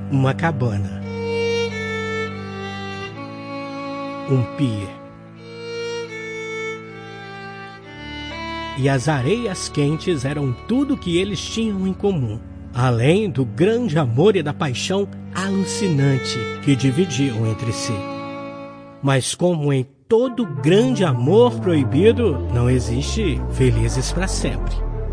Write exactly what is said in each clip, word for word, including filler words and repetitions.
uma cabana, um pier e as areias quentes eram tudo que eles tinham em comum, além do grande amor e da paixão alucinante que dividiam entre si. Mas como em todo grande amor proibido, não existe felizes para sempre.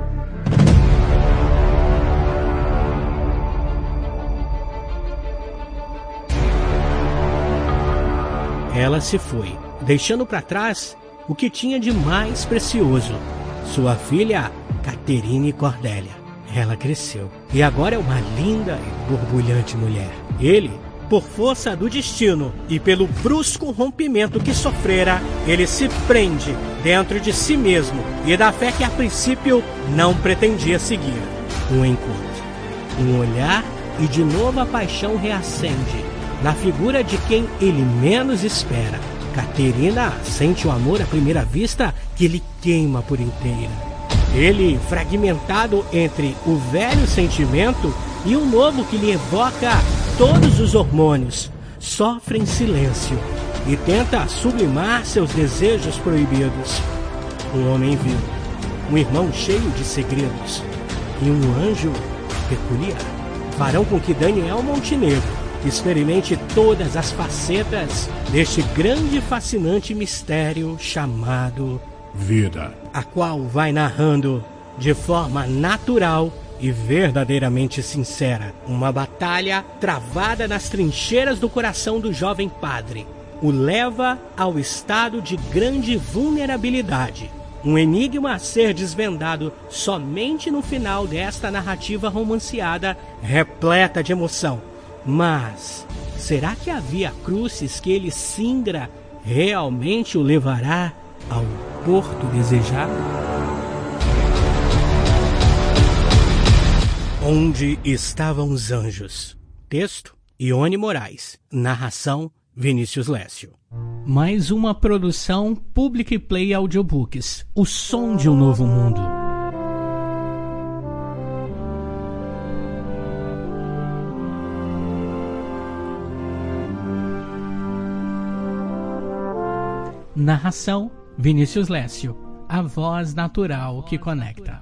Ela se foi, deixando para trás o que tinha de mais precioso, sua filha Caterine Cordélia. Ela cresceu e agora é uma linda e borbulhante mulher. Ele, por força do destino e pelo brusco rompimento que sofrera, ele se prende dentro de si mesmo e da fé que a princípio não pretendia seguir. Um encontro, um olhar e de novo a paixão reacende na figura de quem ele menos espera. Caterina sente o amor à primeira vista que lhe queima por inteira. Ele, fragmentado entre o velho sentimento e o novo que lhe evoca todos os hormônios, sofre em silêncio e tenta sublimar seus desejos proibidos. Um homem viu, um irmão cheio de segredos e um anjo peculiar farão com que Daniel Montenegro experimente todas as facetas deste grande e fascinante mistério chamado vida, a qual vai narrando de forma natural e verdadeiramente sincera uma batalha travada nas trincheiras do coração do jovem padre. O leva ao estado de grande vulnerabilidade, um enigma a ser desvendado somente no final desta narrativa romanceada repleta de emoção. Mas será que a via crucis que ele singra realmente o levará ao porto desejado? Onde estavam os anjos? Texto: Ione Moraes. Narração: Vinícius Lécio. Mais uma produção Public Play Audiobooks. O som de um novo mundo. Narração: Vinícius Lécio. A voz natural que conecta.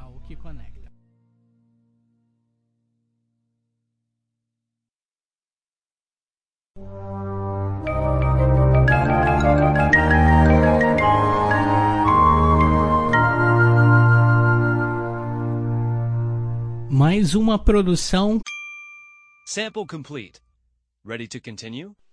Mais uma produção. Sample complete. Ready to continue?